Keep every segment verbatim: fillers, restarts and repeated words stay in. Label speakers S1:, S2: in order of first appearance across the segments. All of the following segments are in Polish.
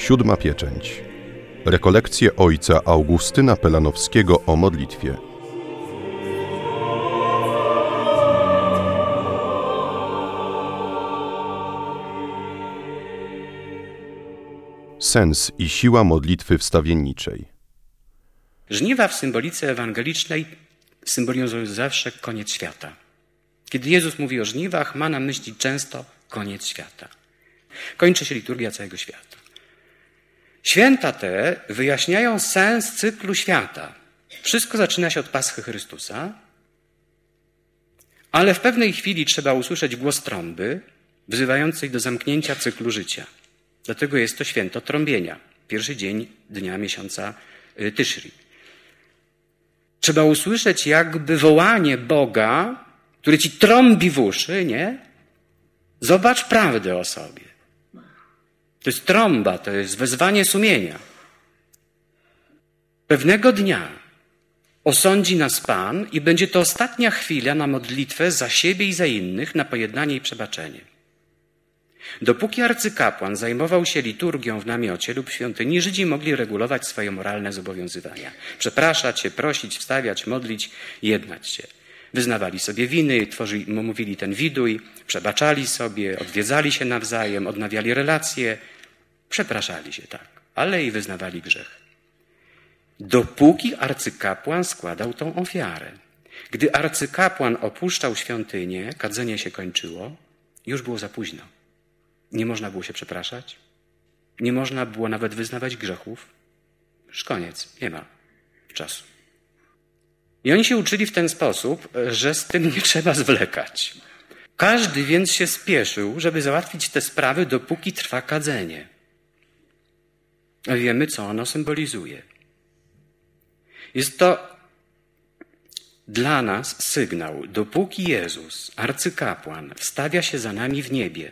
S1: Siódma pieczęć. Rekolekcje ojca Augustyna Pelanowskiego o modlitwie. Sens i siła modlitwy wstawienniczej.
S2: Żniwa w symbolice ewangelicznej symbolizują zawsze koniec świata. Kiedy Jezus mówi o żniwach, ma na myśli często koniec świata. Kończy się liturgia całego świata. Święta te wyjaśniają sens cyklu świata. Wszystko zaczyna się od Paschy Chrystusa, ale w pewnej chwili trzeba usłyszeć głos trąby wzywającej do zamknięcia cyklu życia. Dlatego jest to święto trąbienia, pierwszy dzień dnia miesiąca Tyszri. Trzeba usłyszeć jakby wołanie Boga, który ci trąbi w uszy, nie? Zobacz prawdę o sobie. To jest trąba, to jest wezwanie sumienia. Pewnego dnia osądzi nas Pan i będzie to ostatnia chwila na modlitwę za siebie i za innych, na pojednanie i przebaczenie. Dopóki arcykapłan zajmował się liturgią w namiocie lub świątyni, Żydzi mogli regulować swoje moralne zobowiązywania. Przepraszać się, prosić, wstawiać, modlić, jednać się. Wyznawali sobie winy, tworzyli, mówili ten widuj, przebaczali sobie, odwiedzali się nawzajem, odnawiali relacje, przepraszali się, tak, ale i wyznawali grzech. Dopóki arcykapłan składał tą ofiarę. Gdy arcykapłan opuszczał świątynię, kadzenie się kończyło, już było za późno. Nie można było się przepraszać, nie można było nawet wyznawać grzechów. Już koniec, nie ma czasu. I oni się uczyli w ten sposób, że z tym nie trzeba zwlekać. Każdy więc się spieszył, żeby załatwić te sprawy, dopóki trwa kadzenie. A wiemy, co ono symbolizuje. Jest to dla nas sygnał, dopóki Jezus, arcykapłan, wstawia się za nami w niebie.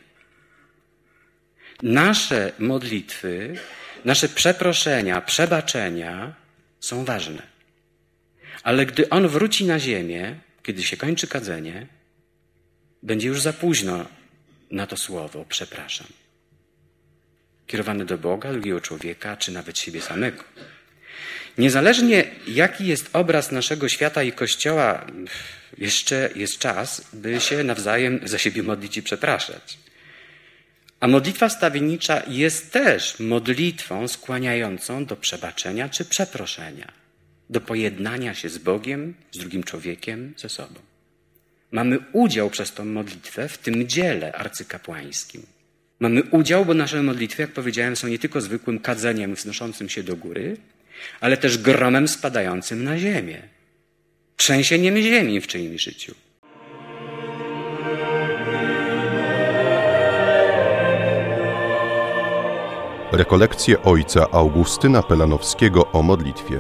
S2: Nasze modlitwy, nasze przeproszenia, przebaczenia są ważne. Ale gdy On wróci na ziemię, kiedy się kończy kadzenie, będzie już za późno na to słowo przepraszam. Kierowane do Boga, drugiego człowieka, czy nawet siebie samego. Niezależnie jaki jest obraz naszego świata i Kościoła, jeszcze jest czas, by się nawzajem za siebie modlić i przepraszać. A modlitwa wstawiennicza jest też modlitwą skłaniającą do przebaczenia czy przeproszenia, do pojednania się z Bogiem, z drugim człowiekiem, ze sobą. Mamy udział przez tą modlitwę w tym dziele arcykapłańskim. Mamy udział, bo nasze modlitwy, jak powiedziałem, są nie tylko zwykłym kadzeniem wznoszącym się do góry, ale też gromem spadającym na ziemię, trzęsieniem ziemi w czyimś życiu.
S1: Rekolekcje ojca Augustyna Pelanowskiego o modlitwie.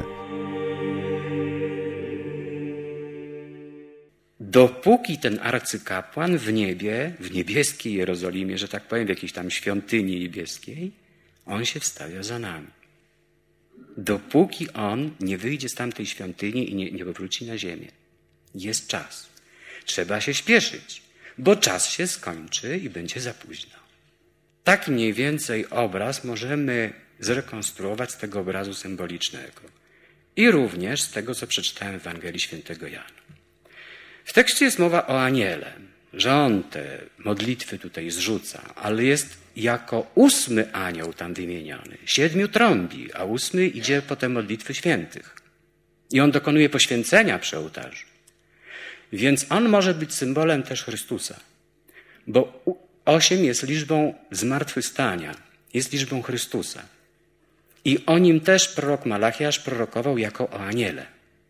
S2: Dopóki ten arcykapłan w niebie, w niebieskiej Jerozolimie, że tak powiem, w jakiejś tam świątyni niebieskiej, on się wstawia za nami. Dopóki on nie wyjdzie z tamtej świątyni i nie, nie powróci na ziemię. Jest czas. Trzeba się śpieszyć, bo czas się skończy i będzie za późno. Taki mniej więcej obraz możemy zrekonstruować z tego obrazu symbolicznego. I również z tego, co przeczytałem w Ewangelii Świętego Jana. W tekście jest mowa o aniele, że on te modlitwy tutaj zrzuca, ale jest jako ósmy anioł tam wymieniony. Siedmiu trąbi, a ósmy idzie po te modlitwy świętych. I on dokonuje poświęcenia przy ołtarzu. Więc on może być symbolem też Chrystusa, bo osiem jest liczbą zmartwychwstania, jest liczbą Chrystusa. I o nim też prorok Malachiasz prorokował jako o aniele.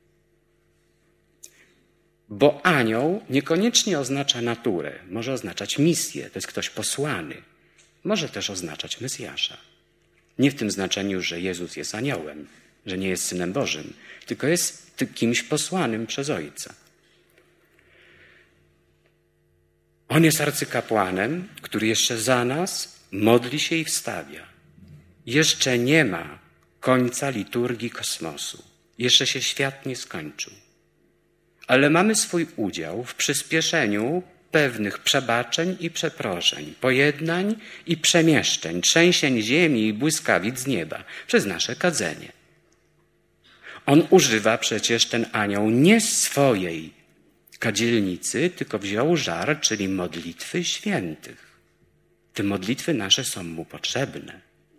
S2: Bo anioł niekoniecznie oznacza naturę, może oznaczać misję, to jest ktoś posłany. Może też oznaczać Mesjasza. Nie w tym znaczeniu, że Jezus jest aniołem, że nie jest Synem Bożym, tylko jest kimś posłanym przez Ojca. On jest arcykapłanem, który jeszcze za nas modli się i wstawia. Jeszcze nie ma końca liturgii kosmosu. Jeszcze się świat nie skończył. Ale mamy swój udział w przyspieszeniu pewnych przebaczeń i przeproszeń, pojednań i przemieszczeń, trzęsień ziemi i błyskawic z nieba przez nasze kadzenie. On używa przecież, ten anioł, nie swojej kadzielnicy, tylko wziął żar, czyli modlitwy świętych. Te modlitwy nasze są mu potrzebne.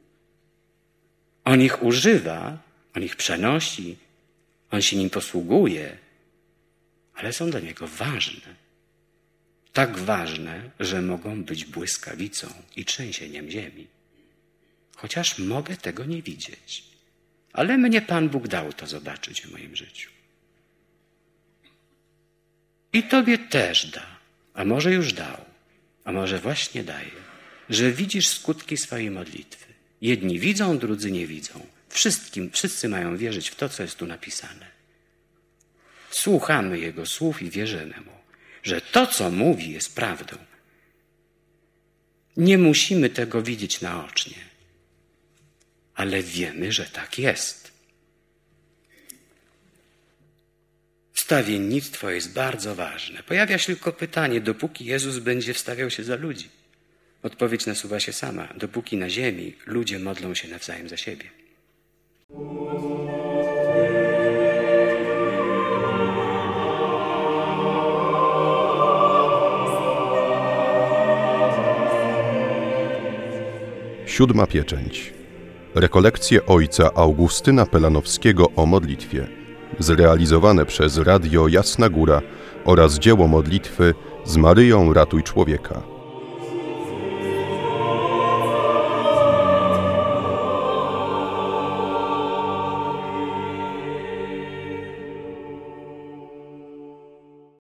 S2: On ich używa, on ich przenosi, on się nim posługuje, ale są dla niego ważne. Tak ważne, że mogą być błyskawicą i trzęsieniem ziemi. Chociaż mogę tego nie widzieć. Ale mnie Pan Bóg dał to zobaczyć w moim życiu. I tobie też da, a może już dał, a może właśnie daje, że widzisz skutki swojej modlitwy. Jedni widzą, drudzy nie widzą. Wszystkim, wszyscy mają wierzyć w to, co jest tu napisane. Słuchamy Jego słów i wierzymy Mu, że to, co mówi, jest prawdą. Nie musimy tego widzieć naocznie, ale wiemy, że tak jest. Wstawiennictwo jest bardzo ważne. Pojawia się tylko pytanie, dopóki Jezus będzie wstawiał się za ludzi. Odpowiedź nasuwa się sama. Dopóki na ziemi ludzie modlą się nawzajem za siebie.
S1: Siódma pieczęć. Rekolekcje ojca Augustyna Pelanowskiego o modlitwie. Zrealizowane przez Radio Jasna Góra oraz dzieło modlitwy z Maryją Ratuj Człowieka.